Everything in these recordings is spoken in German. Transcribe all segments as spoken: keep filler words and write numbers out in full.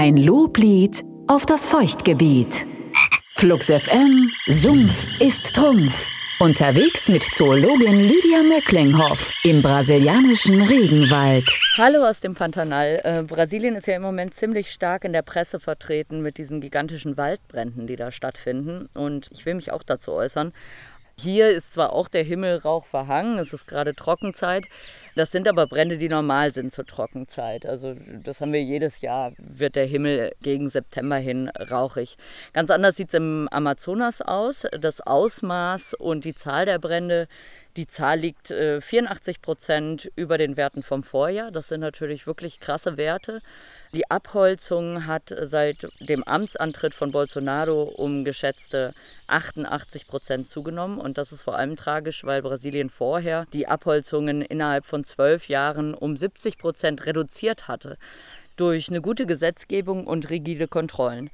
Ein Loblied auf das Feuchtgebiet. Flux F M, Sumpf ist Trumpf. Unterwegs mit Zoologin Lydia Möcklinghoff im brasilianischen Regenwald. Hallo aus dem Pantanal. Äh, Brasilien ist ja im Moment ziemlich stark in der Presse vertreten mit diesen gigantischen Waldbränden, die da stattfinden. Und ich will mich auch dazu äußern. Hier ist zwar auch der Himmel rauchverhangen, es ist gerade Trockenzeit. Das sind aber Brände, die normal sind zur Trockenzeit. Also das haben wir jedes Jahr, wird der Himmel gegen September hin rauchig. Ganz anders sieht es im Amazonas aus. Das Ausmaß und die Zahl der Brände, die Zahl liegt äh, vierundachtzig Prozent über den Werten vom Vorjahr. Das sind natürlich wirklich krasse Werte. Die Abholzung hat seit dem Amtsantritt von Bolsonaro um geschätzte achtundachtzig Prozent zugenommen. Und das ist vor allem tragisch, weil Brasilien vorher die Abholzungen innerhalb von zwölf Jahren um siebzig Prozent reduziert hatte. Durch eine gute Gesetzgebung und rigide Kontrollen.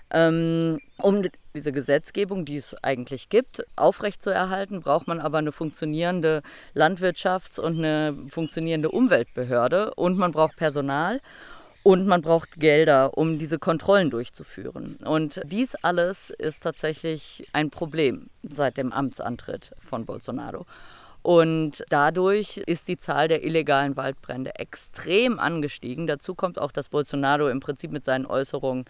Ähm, um diese Gesetzgebung, die es eigentlich gibt, aufrechtzuerhalten, braucht man aber eine funktionierende Landwirtschafts- und eine funktionierende Umweltbehörde. Und man braucht Personal. Und man braucht Gelder, um diese Kontrollen durchzuführen. Und dies alles ist tatsächlich ein Problem seit dem Amtsantritt von Bolsonaro. Und dadurch ist die Zahl der illegalen Waldbrände extrem angestiegen. Dazu kommt auch, dass Bolsonaro im Prinzip mit seinen Äußerungen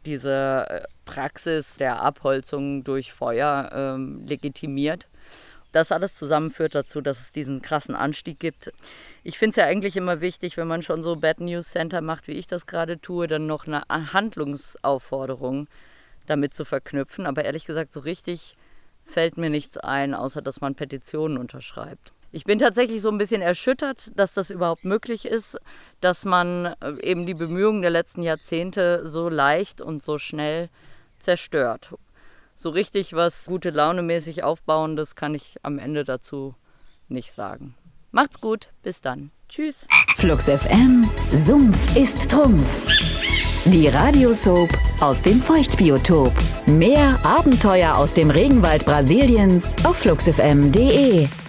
diese Praxis der Abholzung durch Feuer ähm, legitimiert. Das alles zusammen führt dazu, dass es diesen krassen Anstieg gibt. Ich finde es ja eigentlich immer wichtig, wenn man schon so Bad News Center macht, wie ich das gerade tue, dann noch eine Handlungsaufforderung damit zu verknüpfen. Aber ehrlich gesagt, so richtig fällt mir nichts ein, außer dass man Petitionen unterschreibt. Ich bin tatsächlich so ein bisschen erschüttert, dass das überhaupt möglich ist, dass man eben die Bemühungen der letzten Jahrzehnte so leicht und so schnell zerstört. So richtig was gute Laune mäßig Aufbauendes kann ich am Ende dazu nicht sagen. Macht's gut, bis dann. Tschüss. Flux F M, Sumpf ist Trumpf. Die Radiosoap aus dem Feuchtbiotop. Mehr Abenteuer aus dem Regenwald Brasiliens auf flux f m punkt d e.